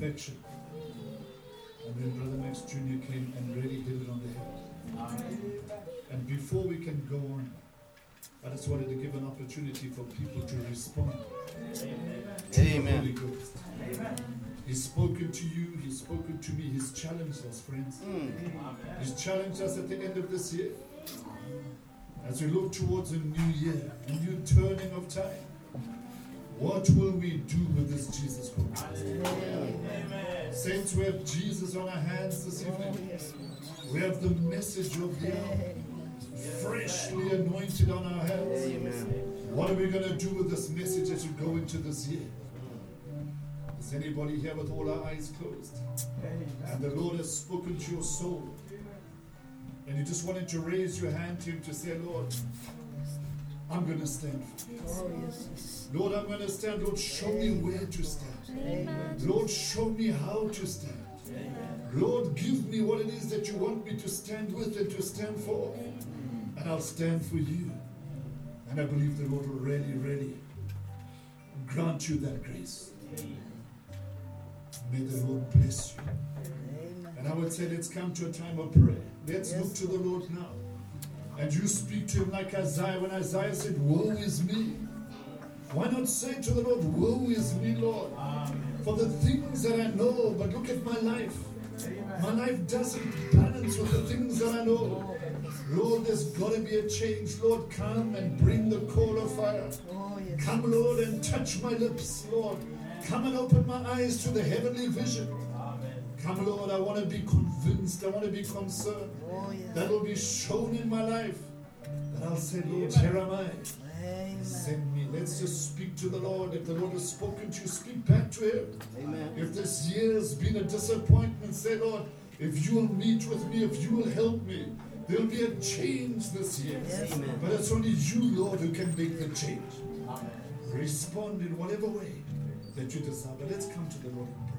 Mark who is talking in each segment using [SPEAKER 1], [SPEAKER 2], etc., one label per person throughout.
[SPEAKER 1] perfection. And then Brother Max Jr. came and really hit it on the head. And before we can go on, I just wanted to give an opportunity for people to respond to the Holy Ghost. He's spoken to you, he's spoken to me, he's challenged us, friends. He's challenged us at the end of this year. As we look towards a new year, a new turning of time, what will we do with this Jesus Christ? Saints, we have Jesus on our hands this evening. We have the message of Yahweh freshly anointed on our hands. What are we going to do with this message as we go into this year? Is anybody here with all our eyes closed? And the Lord has spoken to your soul. And you just wanted to raise your hand to Him to say, Lord, I'm going to stand for you. Lord, I'm going to stand. Lord, show me where to stand. Lord, show me how to stand. Lord, give me what it is that you want me to stand with and to stand for. And I'll stand for you. And I believe the Lord will really grant you that grace. May the Lord bless you. And I would say, let's come to a time of prayer. Let's look to the Lord now. And you speak to Him like Isaiah. When Isaiah said, woe is me. Why not say to the Lord, woe is me, Lord, for the things that I know, but look at my life. My life doesn't balance with the things that I know. Lord, there's got to be a change. Lord, come and bring the coal of fire. Come, Lord, and touch my lips, Lord. Come and open my eyes to the heavenly vision. Come, Lord, I want to be convinced. I want to be concerned. That will be shown in my life. And I'll say, Lord, here am I. Send me. Let's just speak to the Lord. If the Lord has spoken to you, speak back to Him. Amen. If this year has been a disappointment, say, Lord, if you will meet with me, if you will help me, there will be a change this year. Amen. But it's only you, Lord, who can make the change. Amen. Respond in whatever way that you desire. But let's come to the Lord and pray.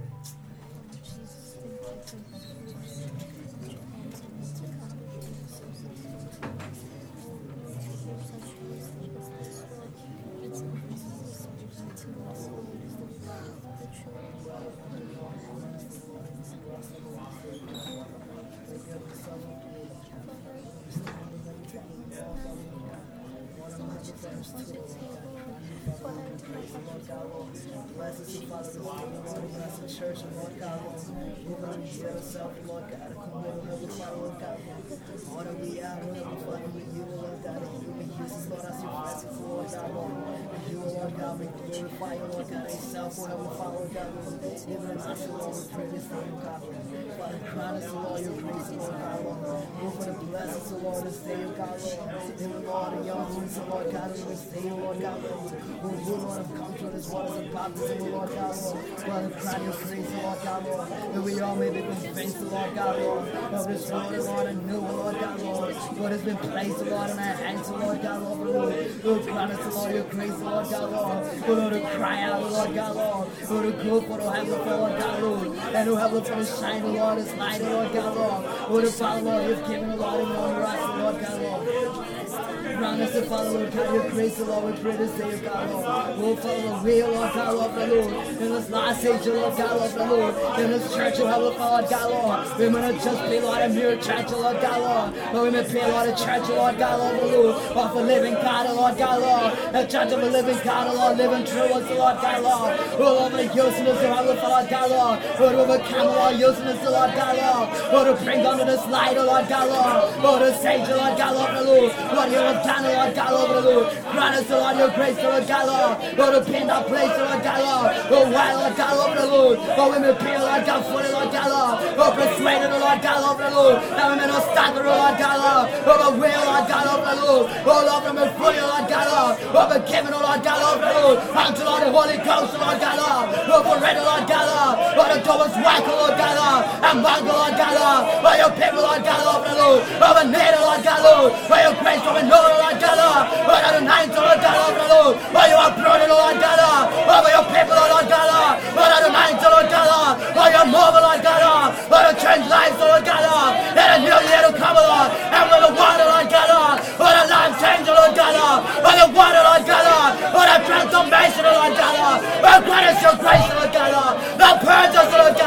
[SPEAKER 2] Bless us, Father, Lord, bless the church, Lord God, we're going to get ourselves, Lord God, to come over, Heavenly Father, Lord God, honor we are, Heavenly Father, with you, Lord God, and you may use us, Lord, as your vessels, Lord God, Lord, and you, Lord God, may glorify you, Lord God, yourself, Heavenly Father, Lord God, even as I said, Lord, we pray this time, God, Father, crown us, Lord, your grace, Lord God, Lord, we're going to bless us, Lord, this day, God, Lord, even, Lord, and young ones, Lord God, in this day, Lord God, Lord, who, Lord, have come to this waters of baptism, Lord God, Lord, Father, crown your grace, Lord God, Lord, that we all may be convinced, Lord God, Lord, of this word, Lord, and know, Lord God, Lord, what has been placed, Lord, in our hands, Lord God, Lord, Lord, grant us, Lord, your grace, Lord God, Lord, Lord, to cry out, Lord God, Lord, Lord, to go for the heaven, Lord God, Lord, and to have for the shine, Lord, this light, Lord God, Lord, Lord, Father, Lord, you've given, Lord, and honor us, Lord God, Lord. Grant us, the Father, Lord God, your grace, Lord, we pray this day, God, Lord. Oh, Father, Lord, we, Lord God, Lord, the Lord, in this last age, Lord God, Lord, the Lord, in this church, Lord, Father, God, Lord, we may not just be, Lord, a mere church, Lord God, Lord, but we may be, Lord, a church, Lord God, Lord, the Lord, of the living God, Lord God, Lord, a church of the living God, Lord, living true, Lord God, Lord, oh, Lord, the useless, Lord, Father, God, Lord, Lord, overcome, Lord, useless, Lord God, Lord, Lord, to bring under this light, Lord God, Lord, Lord, to sage, Lord God, Lord, the Lord, Lord, you have done, Lord God, Lord, the Lord, grant us, Lord, your grace, Lord God, Lord, Lord, to pin that place, Lord God, Lord, oh, why, Lord God, Lord, the Lord, oh, we may be, Lord God, fully, Lord God, Lord, oh, persuaded, Lord God, Lord, the Lord, that we may not stand, Lord God, Lord, oh, but will, Lord God, Lord, the Lord, oh, Lord, we may fully, Lord God, Lord, oh, but given, Lord God, Lord, the Lord, unto, Lord, the Holy Ghost, Lord God, Lord, oh, for ready, Lord God, Lord, oh, the doors whack, Lord God, Lord, and bungle, Lord God, Lord, oh, your people, Lord God, Lord, the Lord, oh, the need, Lord God, Lord, oh, your grace, oh, we know, Lord God, Lord, oh, the night, Lord God, Lord, the Lord, oh, you are broken, Lord God, Lord, oh, your people, Lord God, Lord, oh, the night, Lord God, Lord, oh, your move, Lord God, Lord, oh, the change lives, Lord God, Lord, and a new year to come, Lord, and with the water, Lord God, Lord, oh, the life change, Lord God, Lord, oh, the water, Lord God, Lord, oh, the transformation, Lord God, Lord, oh, grant us your grace, Lord God, Lord, the purge us, Lord God,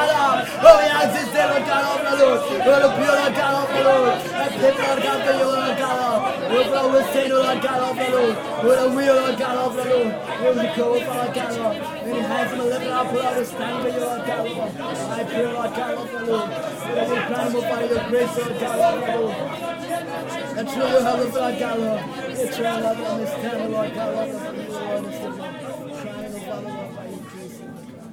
[SPEAKER 2] Lord, to be, Lord God, of the Lord. I pray, Lord God, for you, Lord God, Lord, for we say, Lord God, of the Lord. Lord, we, Lord God, of the Lord. Lord, we go, Lord God, Lord. Many hands in the lift up, Lord, we stand for you, Lord God, Lord. I pray, Lord God, of the Lord. Lord, we cry for your grace, Lord God, of the Lord. And through your help, Lord God, Lord. It's your love and understanding, Lord God, Lord, for you, Lord, is the Lord. Crying, oh Father, Lord, by your grace, Lord God.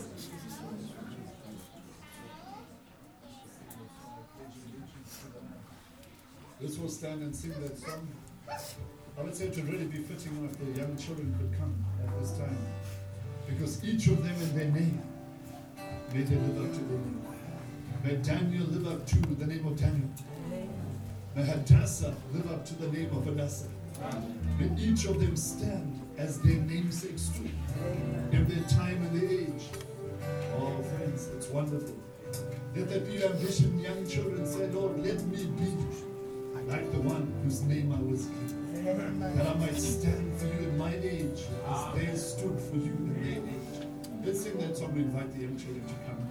[SPEAKER 1] Let's all stand and sing that song. I would say it would really be fitting if the young children could come at this time. Because each of them in their name, may they live up to their name. May Daniel live up to the name of Daniel. May Hadassah live up to the name of Hadassah. May each of them stand as their namesake stood in their time and their age. Oh, friends, it's wonderful. Let that be your ambition, young children. Say, Lord, let me be like the one whose name I was given. That I might stand for you in my age as they stood for you in their age. Let's sing that song and invite the young children to come.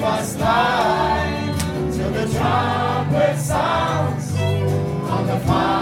[SPEAKER 3] Till the trumpet sounds on the fire.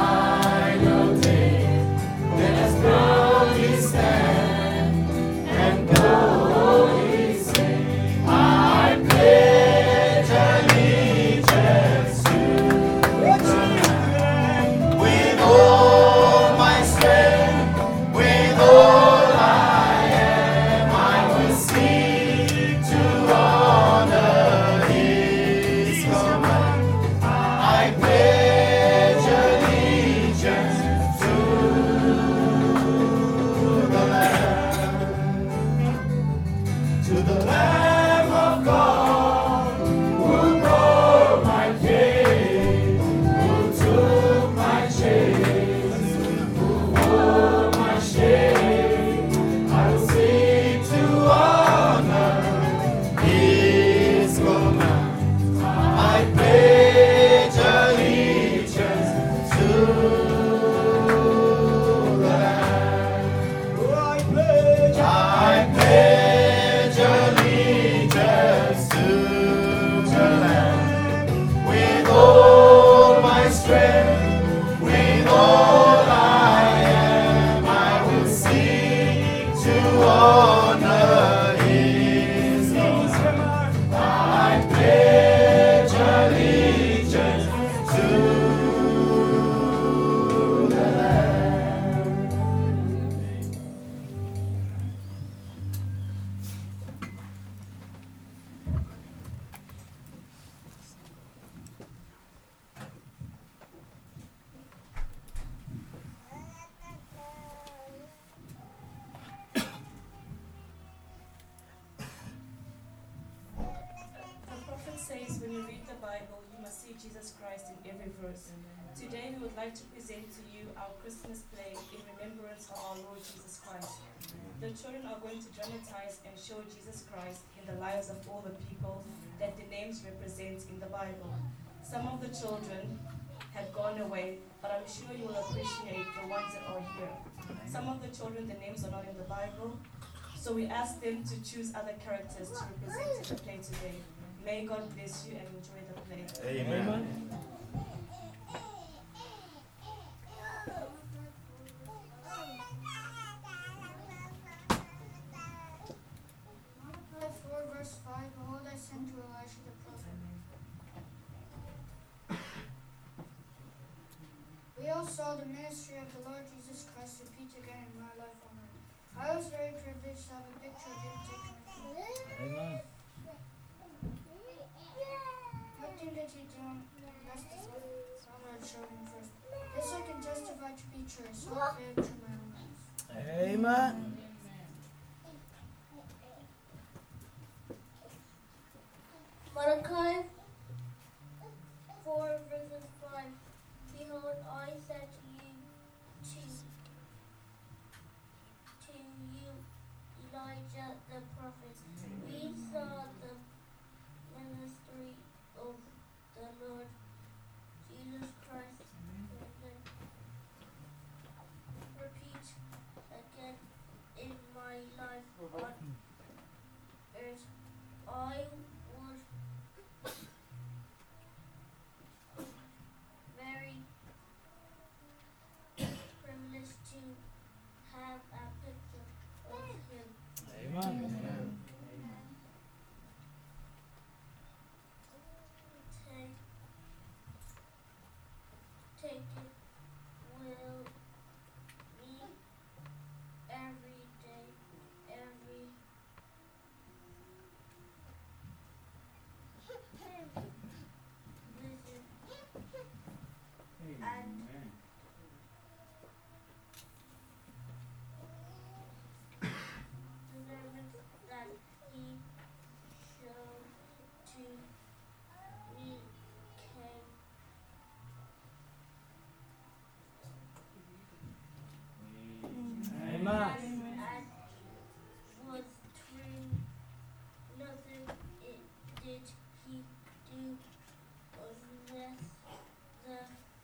[SPEAKER 3] says when you read the Bible, you must see Jesus Christ in every verse. Today we would like to present to you our Christmas play in remembrance of our Lord Jesus Christ. The children are going to dramatize and show Jesus Christ in the lives of all the people that the names represent in the Bible. Some of the children have gone away, but I'm sure you will appreciate the ones that are here. Some of the children, the names are not in the Bible, so we ask them to choose other characters to represent in the play today. May God bless you and enjoy the play.
[SPEAKER 4] Amen.
[SPEAKER 5] Malachi 4 verse 5, Behold, I send to Elisha the prophet. We all saw the ministry of the Lord Jesus Christ repeat again in my life on earth. I was very privileged to have a picture of him taken with me.
[SPEAKER 4] Amen.
[SPEAKER 5] Nothing did he do less than what Father had showed him first. This I can testify to be true. I saw it through my own eyes.
[SPEAKER 4] Amen.
[SPEAKER 6] Malachi 4 verses 5. Behold, I said to you, Elijah the prophet. We saw the ministry of the Lord Jesus Christ repeat again in my life on earth. I was very privileged to have a picture of him.
[SPEAKER 4] Amen. Take
[SPEAKER 6] it will me every day, every visit, and the servant that he showed to me came.
[SPEAKER 4] Amen.
[SPEAKER 6] And was true. Nothing did he do unless the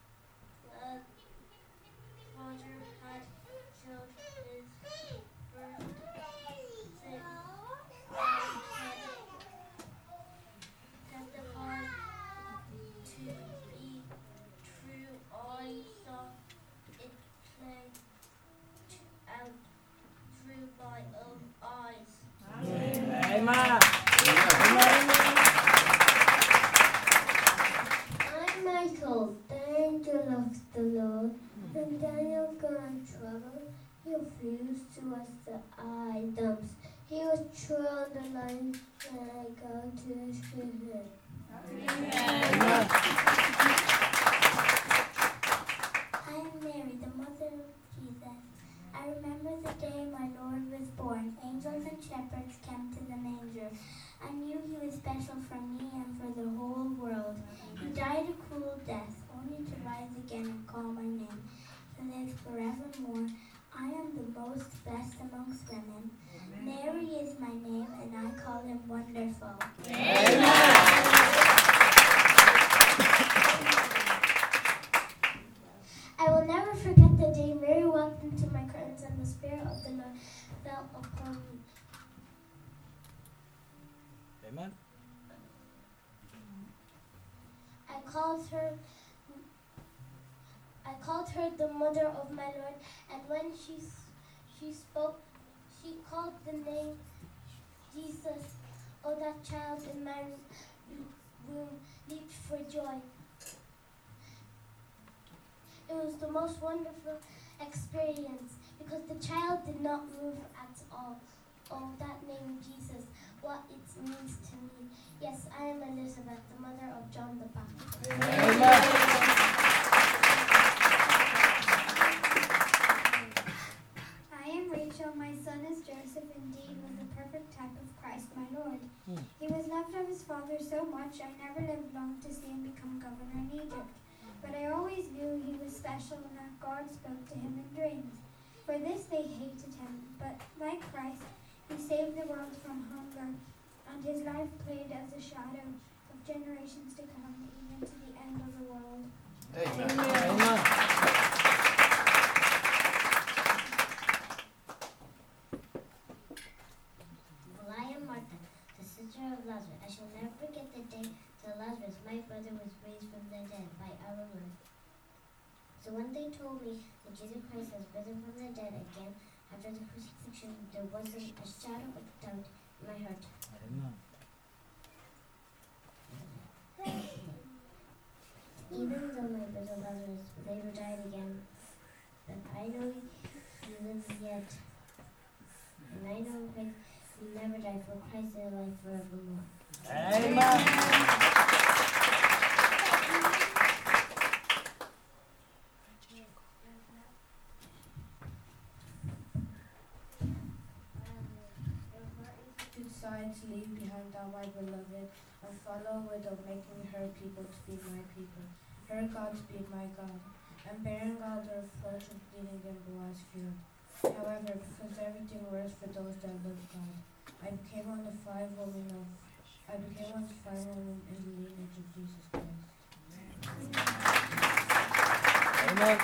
[SPEAKER 6] Father had showed his first thing. I had testified to be true. I saw it play out through my own eyes.
[SPEAKER 4] Amen.
[SPEAKER 6] I'm Michael, the angel of the Lord, and Daniel got in trouble. He refused to watch the eye dumps. He was thrown on the line, and I go to rescue him. I am Mary, the mother of Jesus. I remember the day my Lord was born. Angels and shepherds came to the manger. I knew he was special for me and for the whole world. He died a cruel death, only to rise again and call my name. He lives forevermore. I am the most blessed amongst women. Mary is my name, and I call him Wonderful. I will never forget the day Mary walked into my curtains and the Spirit of the Lord fell upon me.
[SPEAKER 4] Amen.
[SPEAKER 6] I called her the mother of my Lord, and when she spoke, she called the name Jesus. Oh, that child in my womb leaped for joy. It was the most wonderful experience because the child did not move at all. Oh, that name Jesus, what it means to me. Yes, I am Elizabeth, the mother of John the Baptist.
[SPEAKER 5] I am Rachel. My son is Joseph. Indeed, was the perfect type of Christ, my Lord. He was never loved of his father so much, I never lived long to see him become governor in Egypt. But I always knew he was special and that God spoke to him in dreams. For this they hated him, but like Christ, he saved the world from hunger, and his life played as a shadow of generations to come, even to the end of the world.
[SPEAKER 4] Amen.
[SPEAKER 6] Well, I am Martha, the sister of Lazarus. I shall never forget the day that Lazarus, my brother, was raised from the dead by our Lord. So when they told me that Jesus Christ has risen from the dead again after the crucifixion, there wasn't a shadow of doubt in my heart.
[SPEAKER 4] Amen.
[SPEAKER 6] Even though my brother Lazarus later died again, but I know he lives yet. And I know Christ will never die, for Christ is alive forevermore.
[SPEAKER 4] Amen.
[SPEAKER 7] Decide to leave behind thou my beloved, and follow a widow, making her people to be my people, her God to be my God, and bearing all their flesh and bleeding in Boaz's field. However, because everything works for those that love God, I became one of the five women in the lineage of Jesus Christ.
[SPEAKER 4] Amen.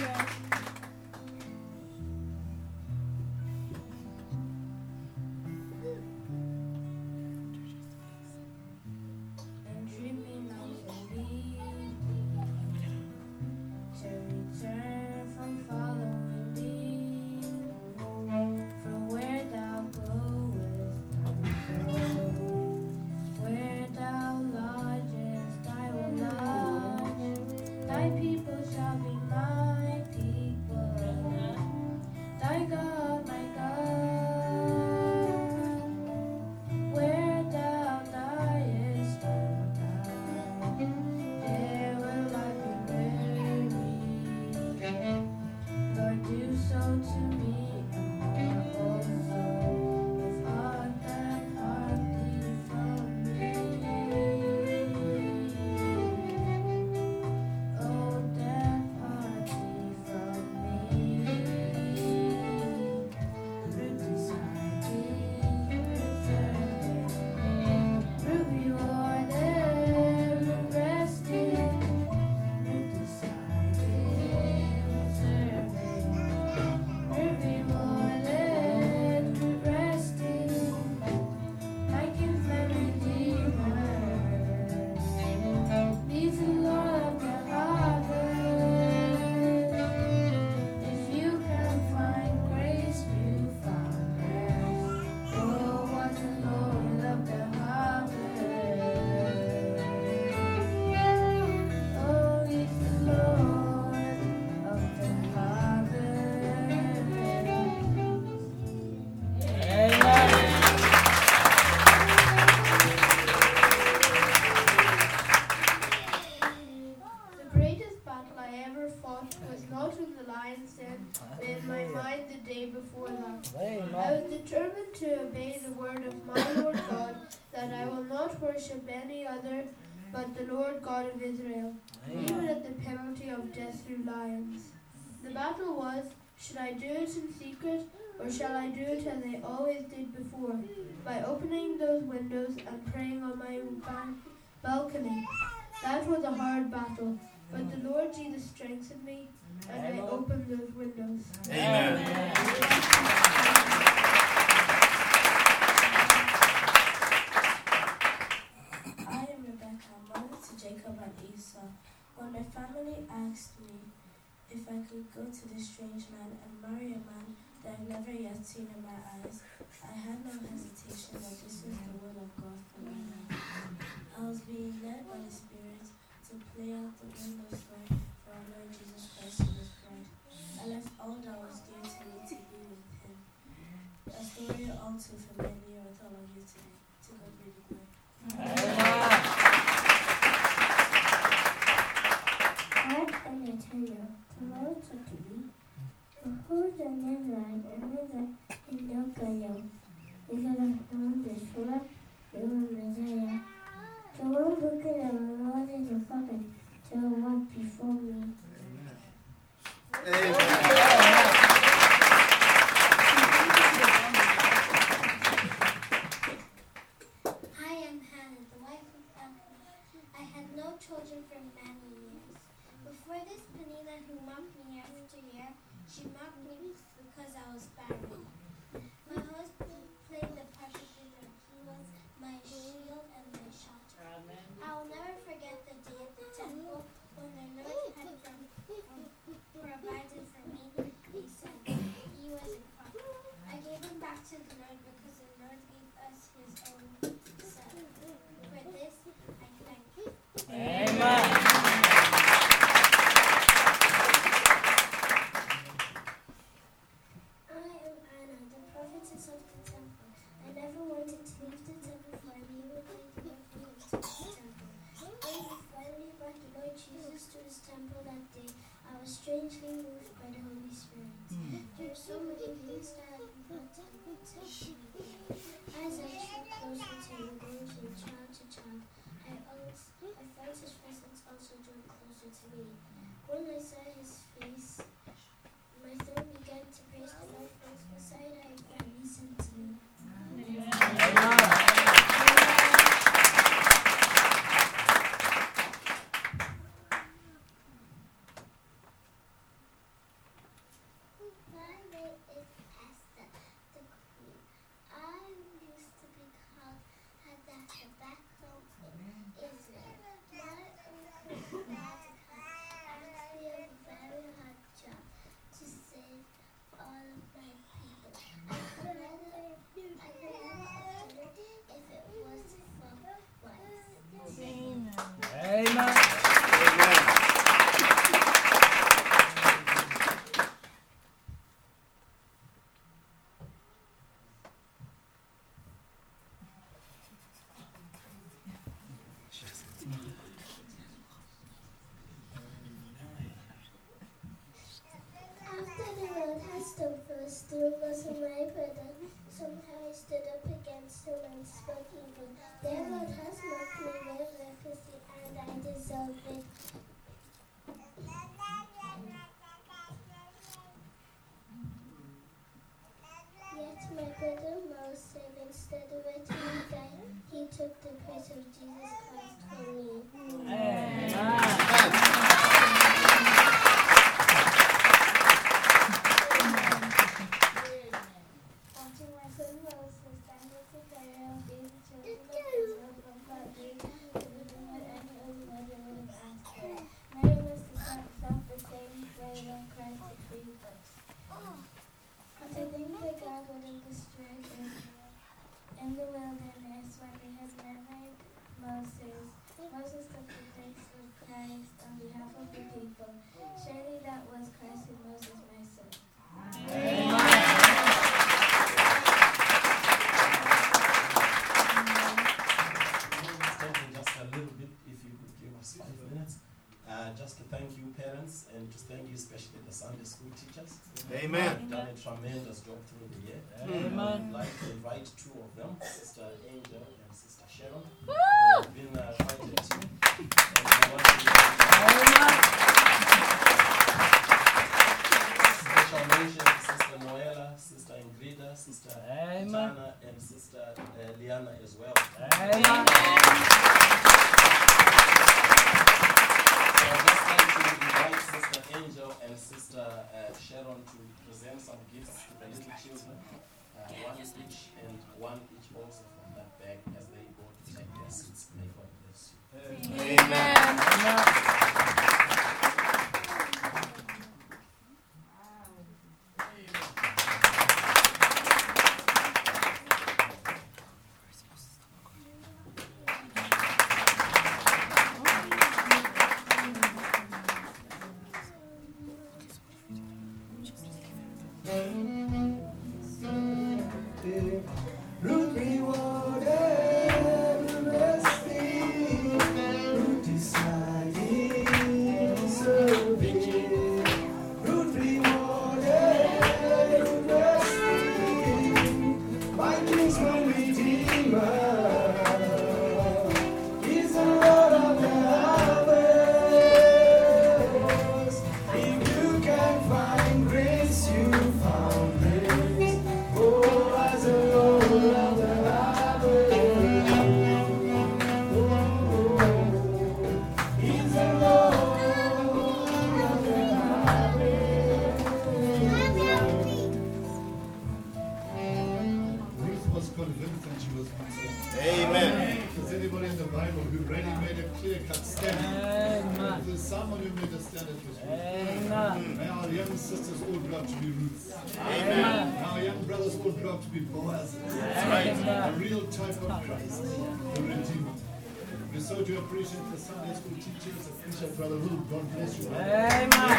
[SPEAKER 7] in my mind the day before that. I was determined to obey the word of my Lord God, that I will not worship any other but the Lord God of Israel, even at the penalty of death through lions. The battle was, should I do it in secret, or shall I do it as I always did before, by opening those windows and praying on my balcony? That was a hard battle, but the Lord Jesus strengthened me, and I opened those windows.
[SPEAKER 1] Amen.
[SPEAKER 8] I am Rebecca, mother to Jacob and Esau. When my family asked me if I could go to this strange land and marry a man that I've never yet seen in my eyes, I had no hesitation that this was the will of God for my life. I was being led by the Spirit to play out the wondrous life for our Lord Jesus Christ and His bride. I left all that was dear to me to be with Him. A story all too familiar with all of you today. To God be the glory.
[SPEAKER 6] And I tell you, tomorrow to be, behold the neverland, another in Yokayo. Because of the Shua, you are Messiah.
[SPEAKER 4] Amen.
[SPEAKER 6] After the Lord had stood for us, there was my brother. Somehow he stood up against him and spoke evil. The Lord has mocked me with leprosy, and I deserve it. Yet my brother Moses, instead of letting me die, he took the place of Jesus Christ for me. After my son Moses died at the burial of the children of Israel from God gave him everything that any other mother would have asked for. Mary was the son of the same way when Christ had freed us. And to think that God would have destroyed Israel in the wilderness when they had married Moses. Moses took the place of Christ on behalf of the people. Surely that was Christ in Moses, my son.
[SPEAKER 9] Just a little bit, if you could give us 5 minutes, just to thank you parents and to thank you especially the Sunday school teachers.
[SPEAKER 10] Amen.
[SPEAKER 9] You've done a tremendous job through the year.
[SPEAKER 4] Amen.
[SPEAKER 9] I'd like to invite 2 of them, Sister Angel and Sister Sharon. They've been quite a team. And I want to special mention to Sister Noella, Sister Ingrida, Sister Jana, and Sister Liana as well.
[SPEAKER 4] Amen.
[SPEAKER 9] So I'd just like to invite Sister Angel and Sister Sharon to present some gifts to the little children, 1 each and 1 each also from that bag as they go to take their seats. May God bless you.
[SPEAKER 10] Amen.
[SPEAKER 1] Ruth was convinced and she was concerned.
[SPEAKER 10] Amen.
[SPEAKER 1] Is anybody in the Bible who really made a clear-cut stand?
[SPEAKER 4] Amen.
[SPEAKER 1] If there's someone who made a stand, it was Ruth.
[SPEAKER 4] Amen.
[SPEAKER 1] May our young sisters all grow up to be Ruths.
[SPEAKER 4] Amen.
[SPEAKER 1] Our young brothers all grow up to be Boaz.
[SPEAKER 4] Amen.
[SPEAKER 1] A real type of Christ, the Redeemer. We so do appreciate the Sunday school teachers, appreciate Brother Will. God bless you.
[SPEAKER 4] Amen.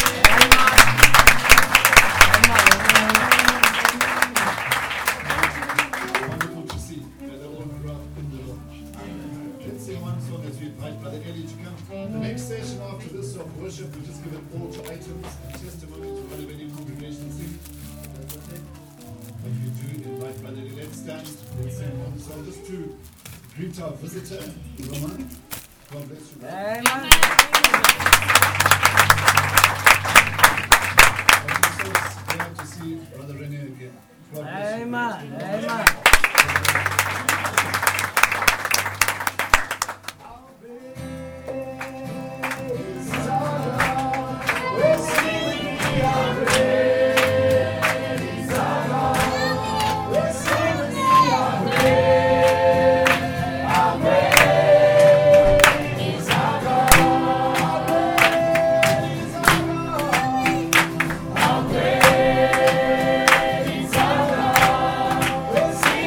[SPEAKER 1] Wonderful to see that they all grew up in the Lord. Let's sing one song as we invite Brother Eli to come. The next session after this of worship, we just give an altar items and testimonies to whatever any congregation sing. That's okay. When you do, invite Brother Eli. Let's stand. Let's sing one song just to greet our visitor, Roman. God bless you.
[SPEAKER 4] Amen.
[SPEAKER 1] I'm so glad to see Brother Rene again. God bless you.
[SPEAKER 4] Amen. Amen.
[SPEAKER 11] We'll see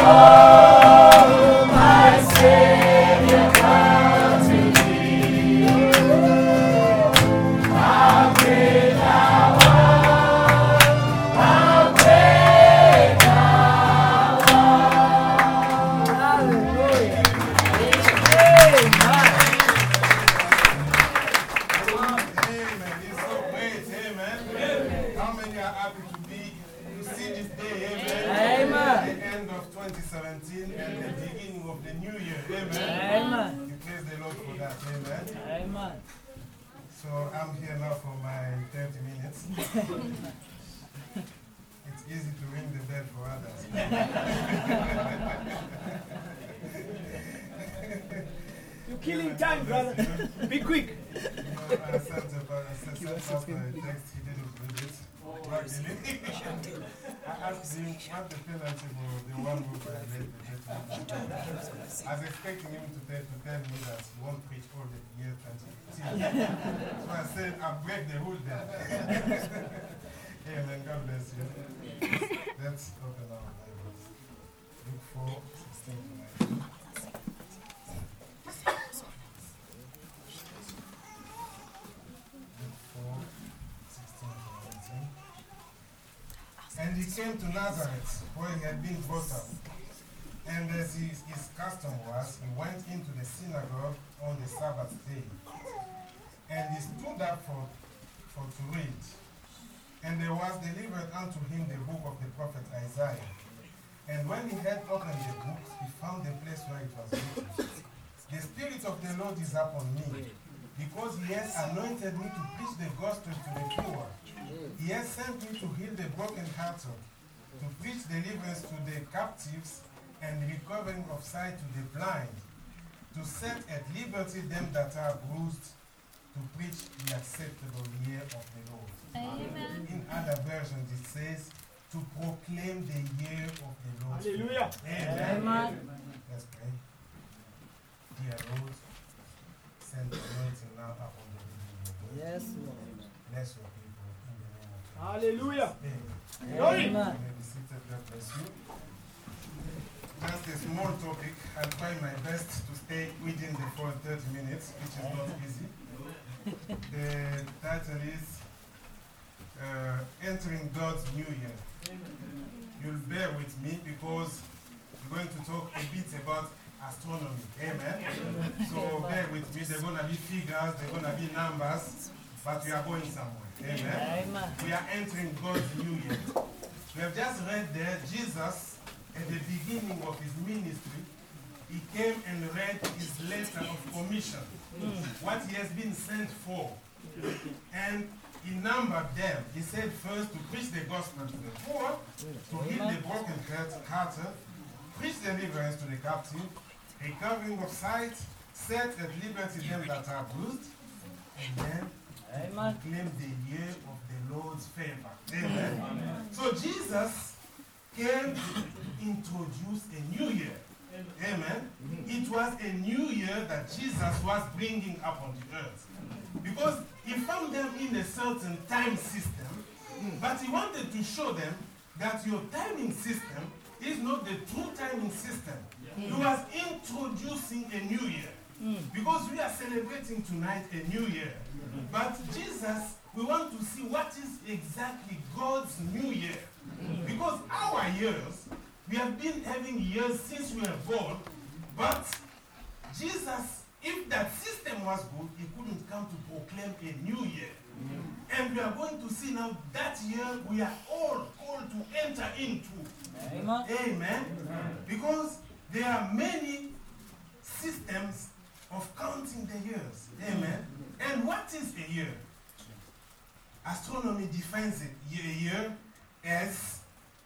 [SPEAKER 11] You're killing time, brother. Be quick.
[SPEAKER 12] I sent a text, he didn't read it. I asked him what the penalty for the one who violated the judgment. I was expecting him to tell me that he won't preach all the year 2018. So I said, I'll break the rule there. Amen. God bless you. Let's open our Bibles. Luke 4, 16 to 19. And he came to Nazareth, where he had been brought up. And as his custom was, he went into the synagogue on the Sabbath day. And he stood up for to read. And there was delivered unto him the book of the prophet Isaiah. And when he had opened the book, he found the place where it was written, The Spirit of the Lord is upon me, because he has anointed me to preach the gospel to the poor. He has sent me to heal the brokenhearted, to preach deliverance to the captives and recovering of sight to the blind, to set at liberty them that are bruised, to preach the acceptable year of the Lord. Amen. In other versions it says, to proclaim the year of the Lord.
[SPEAKER 11] Hallelujah.
[SPEAKER 12] Amen.
[SPEAKER 11] Amen.
[SPEAKER 12] Let's pray. Dear Lord, send the anointing now upon the reading.
[SPEAKER 2] Yes, Lord.
[SPEAKER 12] Bless your people in the name of Jesus.
[SPEAKER 11] Hallelujah.
[SPEAKER 12] Amen.
[SPEAKER 11] Glory.
[SPEAKER 12] You may be seated. God bless you. Just a small topic. I'll try my best to stay within the 30 minutes, which is not easy. The title is Entering God's New Year. You'll bear with me because we're going to talk a bit about astronomy. Amen. So bear with me. There are going to be figures, there are going to be numbers, but we are going somewhere. Amen. We are entering God's new year. We have just read there, Jesus, at the beginning of his ministry, he came and read his letter of commission, what he has been sent for. And he numbered them. He said first to preach the gospel to the poor, to heal the brokenhearted, preach deliverance to the captive, recovering of sight, set at liberty them that are bruised, and then proclaim the year of the Lord's favor. Amen. Amen. So Jesus came to introduce a new year. Amen. It was a new year that Jesus was bringing upon the earth. Because he found them in a certain time system, but he wanted to show them that your timing system is not the true timing system. He was introducing a new year. Because we are celebrating tonight a new year. But Jesus, we want to see what is exactly God's new year. Because our years, we have been having years since we were born, but Jesus, if that system was good, he couldn't come to proclaim a new year. And we are going to see now that year we are all called to enter into. Amen. Amen. Because there are many systems of counting the years. Amen. And what is a year? Astronomy defines a year as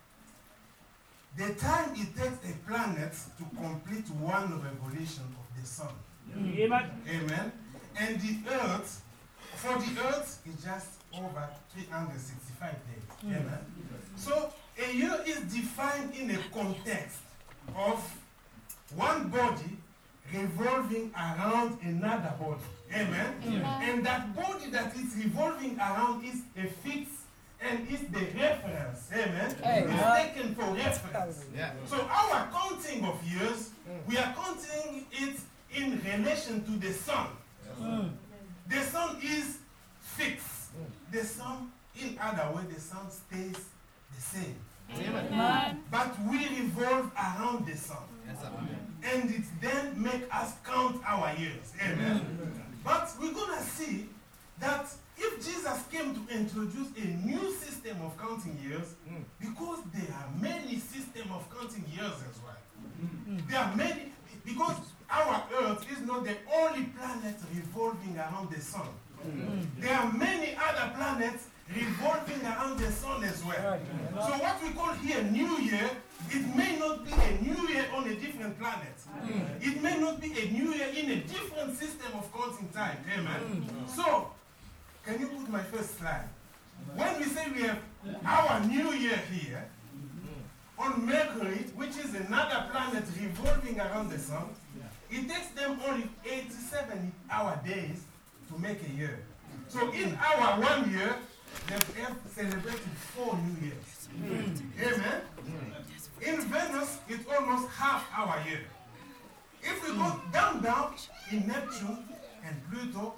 [SPEAKER 12] the time it takes a planet to complete one revolution of the sun.
[SPEAKER 11] Amen.
[SPEAKER 12] Amen. And the earth, for the earth, is just over 365 days. Amen. So a year is defined in a context of one body revolving around another body. Amen. And that body that is revolving around is a fixed and it's the reference. Amen.
[SPEAKER 4] Amen.
[SPEAKER 12] It's taken for reference.
[SPEAKER 10] Yeah.
[SPEAKER 12] So our counting of years, we are counting it in relation to the sun. The sun is fixed. The sun, in other words, the sun stays the same.
[SPEAKER 4] Amen.
[SPEAKER 12] But we revolve around the sun.
[SPEAKER 10] Yes, sir.
[SPEAKER 12] And it then make us count our years. Amen. But we're going to see that if Jesus came to introduce a new system of counting years, because there are many systems of counting years as well. There are many, because our earth is not the only planet revolving around the sun. There are many other planets revolving around the sun as well. So what we call here New Year, it may not be a New Year on a different planet. It may not be a New Year in a different system of counting time. Amen. So, can you put my first slide? When we say we have our New Year here, on Mercury, which is another planet revolving around the sun, it takes them only 87 hour days to make a year. So in our 1 year, they have celebrated 4 New Years. Amen? In Venus, it's almost half our year. If we go down in Neptune and Pluto,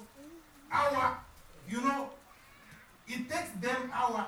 [SPEAKER 12] it takes them our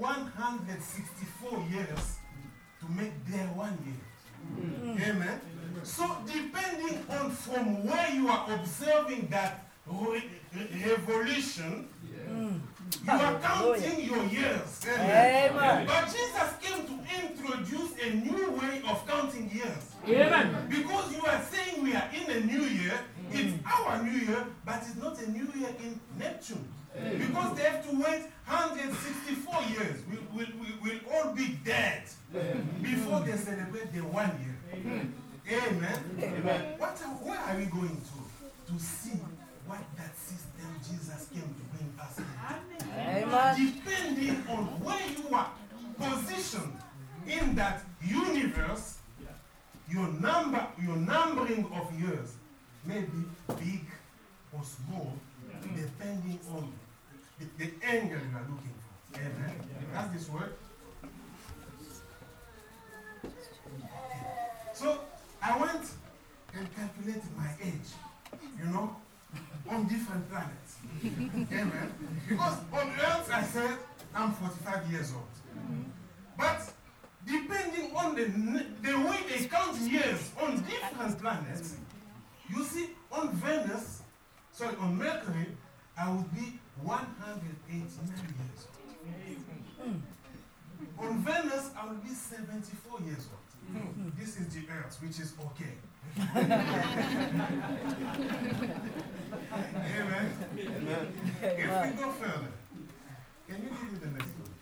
[SPEAKER 12] 164 years to make their 1 year. Amen? So depending on from where you are observing that revolution, you are counting your years. Amen. But Jesus came to introduce a new way of counting years.
[SPEAKER 4] Amen.
[SPEAKER 12] Because you are saying we are in a new year, it's our new year, but it's not a new year in Neptune. Because they have to wait 164 years. We'll all be dead before they celebrate the 1 year. Amen. Amen. Where are we going to see what that system Jesus came to bring us in?
[SPEAKER 4] Amen.
[SPEAKER 12] Depending on where you are positioned in that universe, your numbering of years may be big or small, depending on the angle you are looking for. Amen. That's this word. So I went and calculated my age, on different planets. Amen. Because on Earth, I said I'm 45 years old. But depending on the way they count years on different planets, you see, on Mercury, I would be 189 years old. On Venus, I will be 74 years old. This is the Earth, which is okay. Amen. If we go further, can you give me the next one?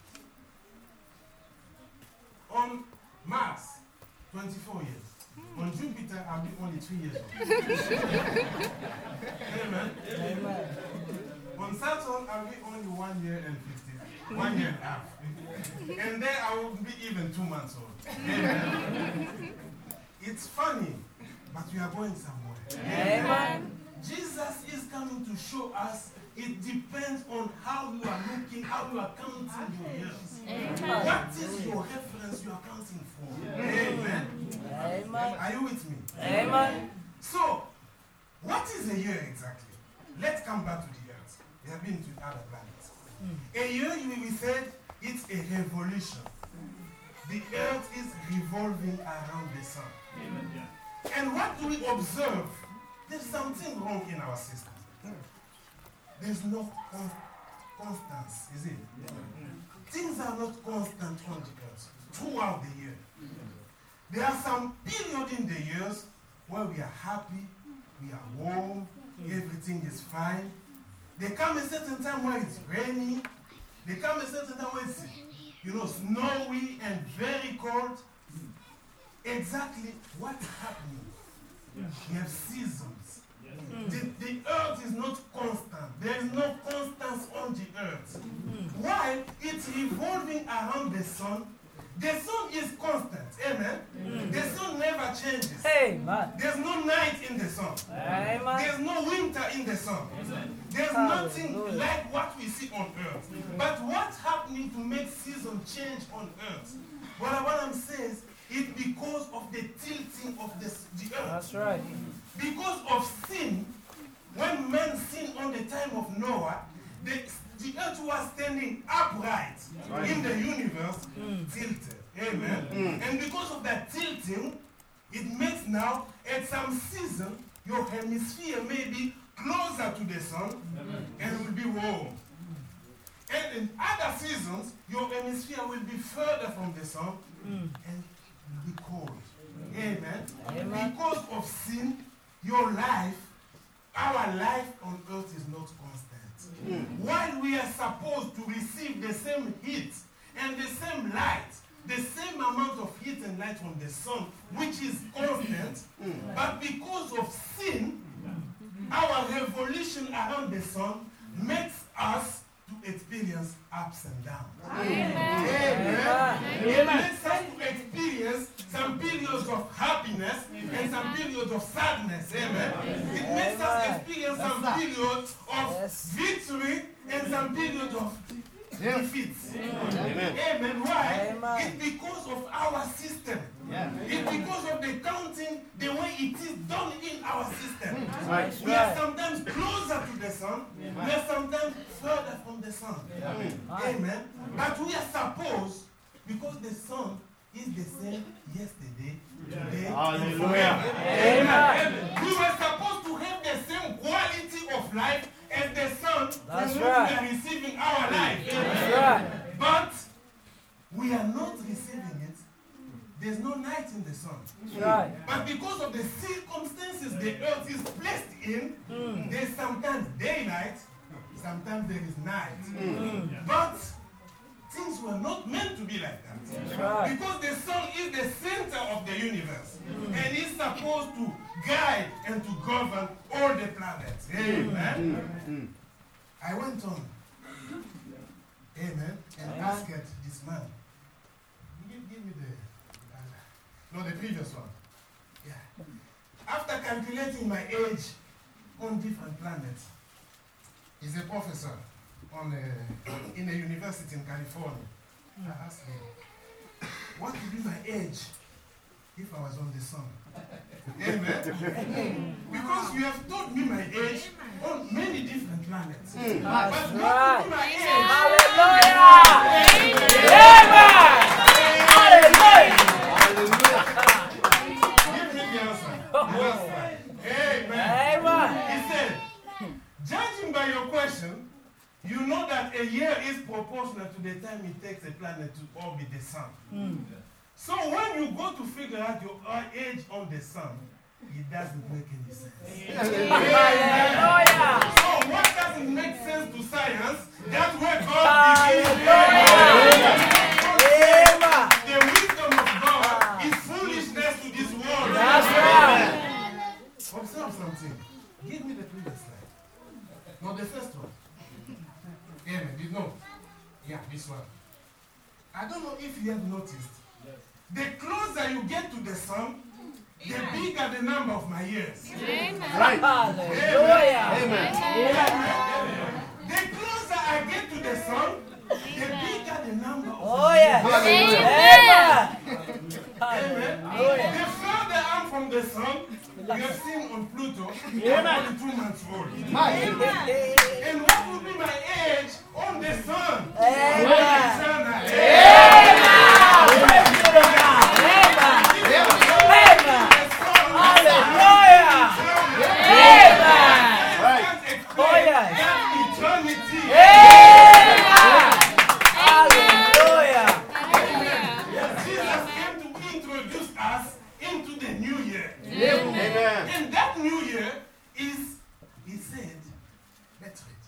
[SPEAKER 12] On Mars, 24 years. On Jupiter, I'll be only 3 years old. Amen. Amen. On Saturn, I'll be only 1 year and 1 year and a half. And there I will be even 2 months old. Amen. It's funny, but we are going somewhere.
[SPEAKER 4] Amen.
[SPEAKER 12] Jesus is coming to show us it depends on how you are looking, how you are counting your years.
[SPEAKER 4] Amen.
[SPEAKER 12] What is your reference you are counting for? Amen.
[SPEAKER 4] Amen.
[SPEAKER 12] Are you with me?
[SPEAKER 4] Amen.
[SPEAKER 12] So, what is a year exactly? Let's come back to the Earth. We have been to other planets. A year, we said, it's a revolution. The Earth is revolving around the sun. And what do we observe? There's something wrong in our system. There's no constance, is it? Things are not constant on the Earth throughout the year. There are some periods in the years where we are happy, we are warm, everything is fine. There comes a certain time where it's rainy. There comes a certain time where it's, snowy and very cold. Exactly what's happening? We have seasons. The earth is not constant. There is no constance on the earth. While it's revolving around the sun is constant. Amen? The sun never changes.
[SPEAKER 4] Amen.
[SPEAKER 12] There's no night in the sun.
[SPEAKER 4] Amen.
[SPEAKER 12] There's no winter in the sun. There's nothing like what we see on earth. But what's happening to make
[SPEAKER 11] That's right.
[SPEAKER 12] Because of sin, when men sinned on the time of Noah, the earth was standing upright in the universe, tilted. Amen. And because of that tilting, it makes now, at some season, your hemisphere may be closer to the sun and will be warm. And in other seasons, your hemisphere will be further from the sun and will be cold. Amen. Because of sin, your life, our life on earth is not constant. While we are supposed to receive the same heat and the same light, the same amount of heat and light from the sun, which is constant, but because of sin, our revolution around the sun makes us to experience ups and downs. Amen. It makes us to experience some periods of happiness and some periods of sadness. Amen. It makes us experience some periods of victory and some periods of defeats. Amen. Why? It's because of our system. It's because of the counting, the way it is done in our system. We are sometimes closer to the sun, we are sometimes further from the sun. Amen. But we are supposed, because the sun is the same yesterday, today, and forever. Amen. We were supposed to have the same quality of life as the sun from which we are receiving our life. But we are not receiving it. There's no night in the sun. But because of the circumstances the earth is placed in, there's sometimes daylight, sometimes there is night. But things were not meant to be like that. Because the sun is the center of the universe and is supposed to guide and to govern all the planets. Amen. I went on. Amen. And asked this man. Give me the previous one. Yeah. After calculating my age on different planets, he's a professor in a university in California. I asked him, what would be my age if I was on the sun? Amen. Because you have told me my age on many different planets. But what would be my age?
[SPEAKER 11] Hallelujah! Amen!
[SPEAKER 12] Give me the answer. Amen. He said, judging by your question, you know that a year is proportional to the time it takes a planet to orbit the sun. So when you go to figure out your age on the sun, it doesn't make any sense. So what doesn't make sense to science, that's where God begins. The wisdom of God is foolishness to this world. That's right. Observe something. Give me the previous slide. No, the first one. Amen. You know? Yeah, this one. I don't know if you have noticed. The closer you get to the sun, the bigger the number of my years.
[SPEAKER 11] Amen. Right. Hallelujah.
[SPEAKER 12] Amen. The closer I get to the sun, the bigger the number of my years. Amen. The further I'm from the sun, we have seen on Pluto, I'm only 2 months old. And what would be my age on the sun? And that new year is, he said, let's read.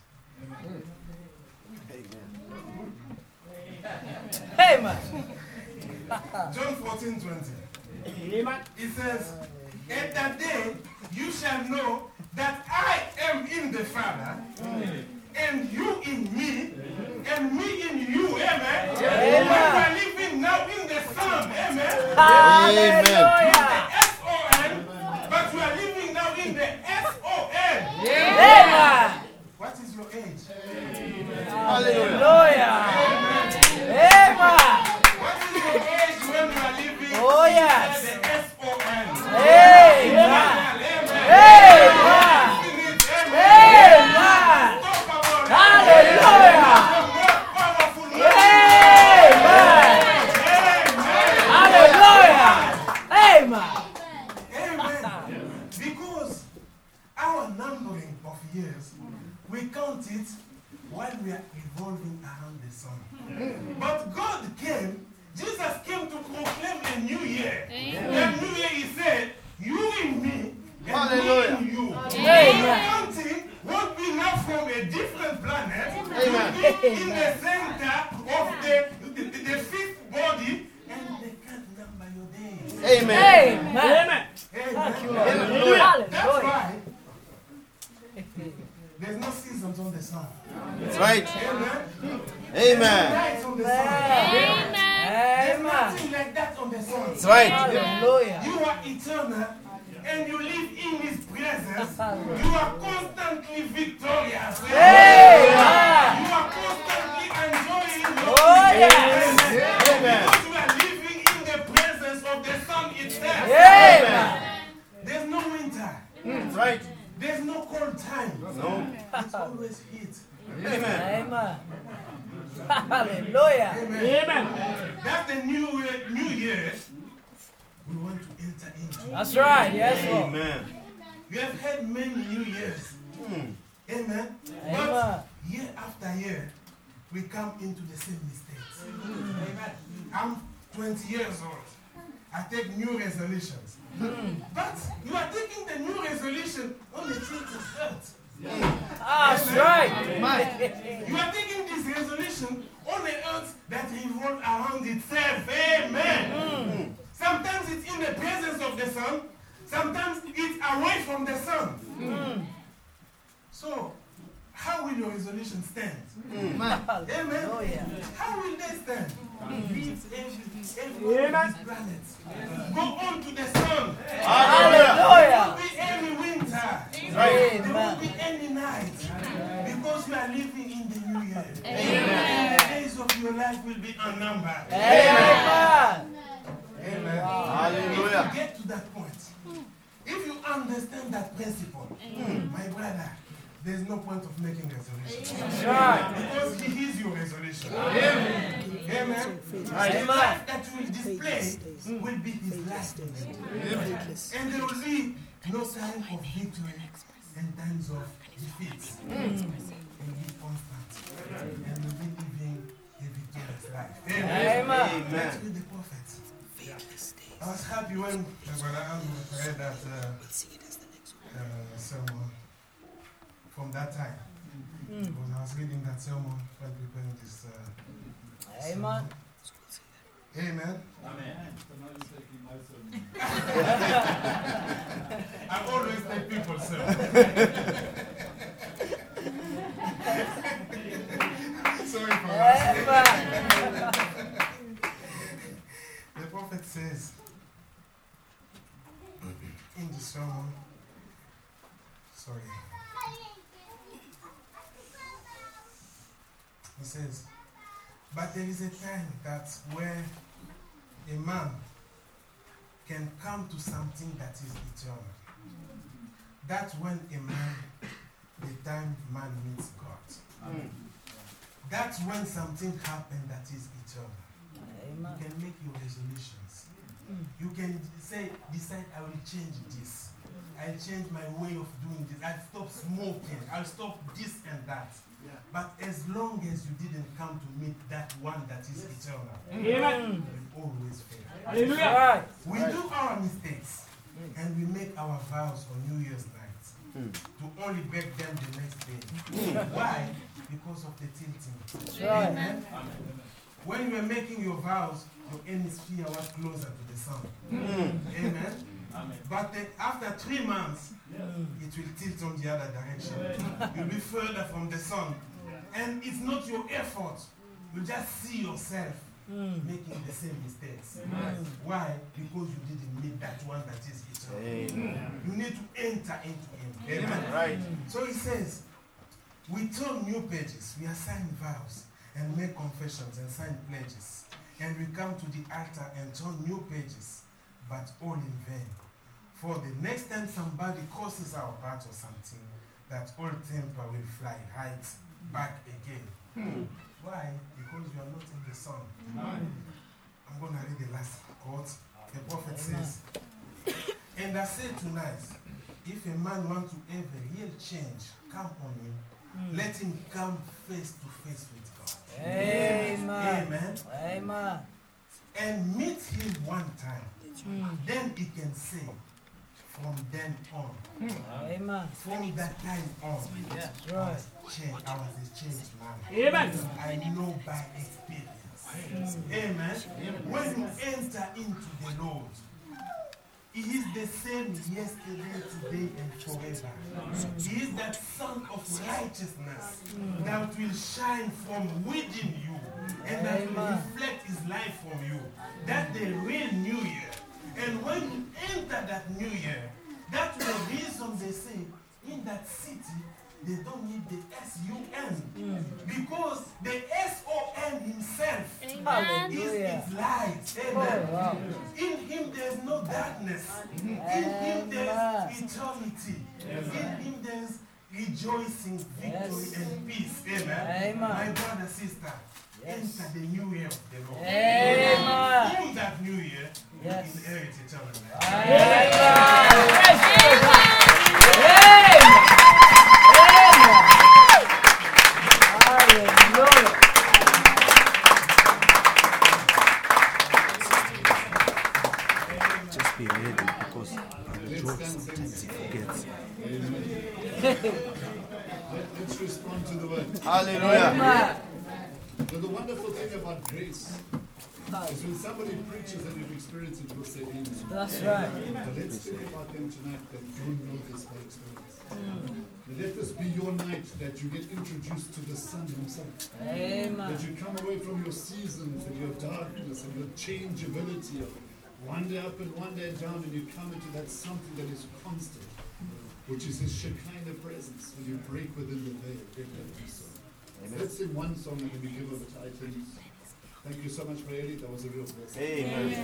[SPEAKER 11] Amen.
[SPEAKER 12] John 14:20. He says, at that day you shall know that I am in the Father, and you in me, and me in you. Amen. We are living now in the Son. Amen.
[SPEAKER 11] Hallelujah.
[SPEAKER 12] S-O-N, but we are living now in the S-O-N.
[SPEAKER 11] Amen.
[SPEAKER 12] What is your age?
[SPEAKER 11] Hallelujah.
[SPEAKER 12] Amen.
[SPEAKER 11] Amen.
[SPEAKER 12] What is your age when you are living
[SPEAKER 11] Oh, yes.
[SPEAKER 12] in the S-O-N?
[SPEAKER 11] Amen.
[SPEAKER 12] we are revolving around the sun. But God came, Jesus came to proclaim a new year. A new year, he said, you in me, and me in you. Your counting won't be now from a different planet. You'll be in the center of the fifth body, and they can't number your days.
[SPEAKER 11] Amen.
[SPEAKER 12] Amen. That's why there's no seasons on the sun.
[SPEAKER 10] That's right.
[SPEAKER 12] Amen.
[SPEAKER 10] Amen.
[SPEAKER 12] Nights on the sun.
[SPEAKER 4] Amen.
[SPEAKER 12] There's nothing like that on the sun.
[SPEAKER 10] That's right.
[SPEAKER 2] Hallelujah.
[SPEAKER 12] You are eternal and you live in His presence. You are constantly victorious.
[SPEAKER 2] Amen.
[SPEAKER 12] You are constantly enjoying your
[SPEAKER 2] Oh,
[SPEAKER 12] yes.
[SPEAKER 10] Amen.
[SPEAKER 12] Because you are living in the presence of the sun itself.
[SPEAKER 2] Amen.
[SPEAKER 12] There's no winter.
[SPEAKER 10] That's right.
[SPEAKER 12] There's no cold time.
[SPEAKER 10] No.
[SPEAKER 12] It's always heat.
[SPEAKER 10] Amen.
[SPEAKER 2] Amen. Hallelujah.
[SPEAKER 12] Amen. That's the new year we want to enter into.
[SPEAKER 2] That's right. Yes, Lord.
[SPEAKER 10] Amen.
[SPEAKER 12] We have had many New Years. Amen.
[SPEAKER 2] Amen.
[SPEAKER 12] But year after year, we come into the same mistakes. Amen. I'm 20 years old. I take new resolutions. But you are taking the new resolution on the 23rd.
[SPEAKER 2] That's right.
[SPEAKER 12] You are taking this resolution on the earth that revolves around itself. Amen. Sometimes it's in the presence of the sun. Sometimes it's away from the sun. So, how will your resolution stand? Amen. How will they stand? Leave every of these planets. Go on to the sun.
[SPEAKER 2] Hallelujah.
[SPEAKER 12] There won't be any winter.
[SPEAKER 10] Right.
[SPEAKER 12] There won't be any night. Because we are living in the new year.
[SPEAKER 10] Amen.
[SPEAKER 12] The days of your life will be unnumbered.
[SPEAKER 2] Amen.
[SPEAKER 12] Amen.
[SPEAKER 10] Hallelujah.
[SPEAKER 12] If you get to that point, if you understand that principle, my brother, there's no point of making resolution.
[SPEAKER 2] Right.
[SPEAKER 12] Because He is your resolution. Amen. Amen. The life that you will display will be His life. And there will be no time of victory and times of defeat. And be constant. And we'll be living a victorious life.
[SPEAKER 2] Amen.
[SPEAKER 12] Let's read the prophets. I was happy when Brother Andrew read that sermon from that time. Because I was reading that sermon while preparing this.
[SPEAKER 2] Amen.
[SPEAKER 12] Amen. I always take people's sermon. Sorry for that. The prophet says in the sermon, he says, but there is a time that where a man can come to something that is eternal. That's when the time man meets God. That's when something happens that is eternal.
[SPEAKER 2] Amen.
[SPEAKER 12] You can make your resolutions. You can decide, I will change this. I'll change my way of doing this. I'll stop smoking. I'll stop this and that. Yeah. But as long as you didn't come to meet that one that is eternal,
[SPEAKER 11] Amen.
[SPEAKER 12] you always fail.
[SPEAKER 11] Hallelujah.
[SPEAKER 12] We do our mistakes and we make our vows on New Year's night to only break them the next day. Why? Because of the tilting.
[SPEAKER 2] Amen.
[SPEAKER 12] When you were making your vows, your hemisphere was closer to the sun. Amen. But then after 3 months, it will tilt on the other direction. You'll be further from the sun. And it's not your effort. You just see yourself making the same mistakes. Why? Because you didn't meet that one that is eternal. You need to enter into Him. Amen.
[SPEAKER 10] Right.
[SPEAKER 12] So he says, we turn new pages, we assign vows and make confessions and sign pledges. And we come to the altar and turn new pages, but all in vain. For the next time somebody crosses our path or something, that old temper will fly right back again. Why? Because you are not in the sun. I'm going to read the last quote. The prophet says, and I say tonight, if a man wants to have a real change come on him, let him come face to face with God.
[SPEAKER 10] Amen.
[SPEAKER 12] Amen.
[SPEAKER 10] Amen.
[SPEAKER 12] And meet him one time. Then he can say, from then on.
[SPEAKER 10] Amen.
[SPEAKER 12] From that time on.
[SPEAKER 10] Yes.
[SPEAKER 12] I was changed. I was a changed man.
[SPEAKER 11] Amen.
[SPEAKER 12] I know by experience. Amen. When you enter into the Lord, He is the same yesterday, today, and forever. He is that sun of righteousness that will shine from within you and that will reflect His life from you. That's the real New Year. And when you enter that New Year, that's the reason they say in that city they don't need the S-U-N. Because the S-O-N himself is light. Amen.
[SPEAKER 10] Oh, wow.
[SPEAKER 12] In him there's no darkness. In him there's eternity. In him there's rejoicing, victory, and peace. Amen. My brother, sister, enter the new year of the Lord. In that new year, you inherit eternal life.
[SPEAKER 13] Just be ready because George sometimes he forgets.
[SPEAKER 1] Let's respond to the word.
[SPEAKER 13] Hallelujah.
[SPEAKER 1] So the wonderful thing about grace is when somebody preaches and you've experienced it, you'll say amen.
[SPEAKER 10] That's right.
[SPEAKER 1] But let's think about them tonight that don't know this by experience. Let this be your night that you get introduced to the Son himself.
[SPEAKER 10] Amen.
[SPEAKER 1] That you come away from your seasons and your darkness and your changeability of one day up and one day down, and you come into that something that is constant, which is His Shekinah presence when you break within the veil. Let that be so. Let's sing one song and then we give over to items. Thank you so much, Brady. That was a real blessing.
[SPEAKER 13] Amen.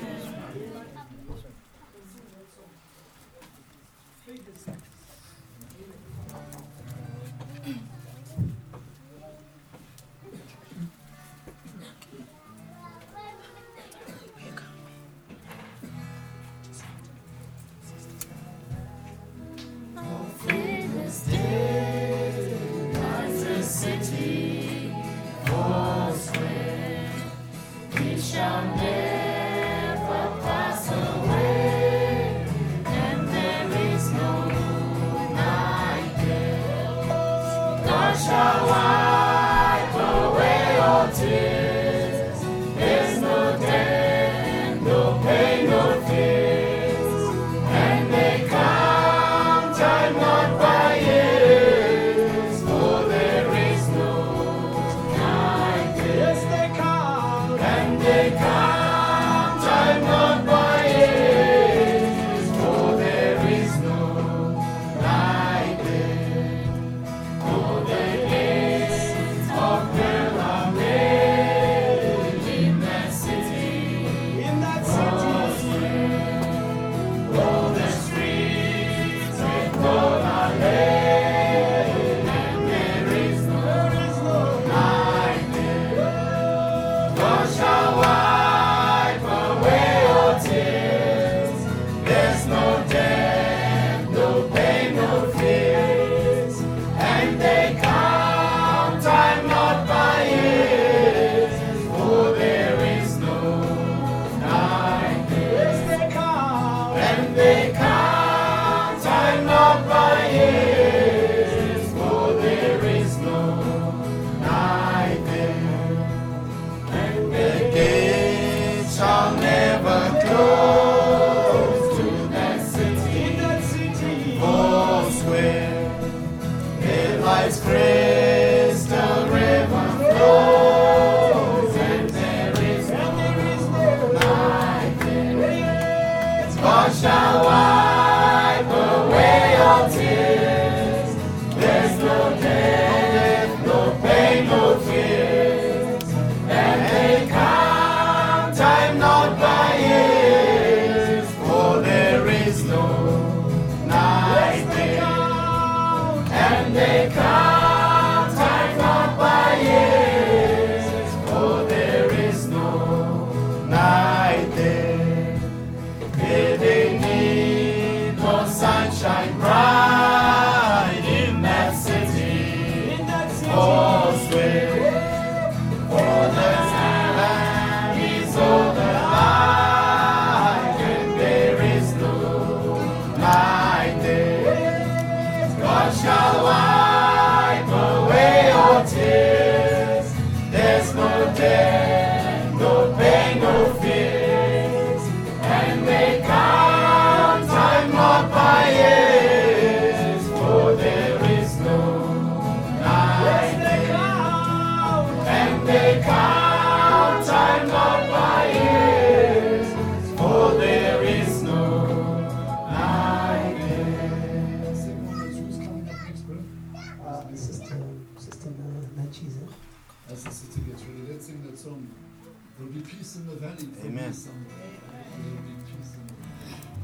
[SPEAKER 13] Night there,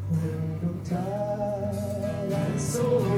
[SPEAKER 2] When I'm tired and so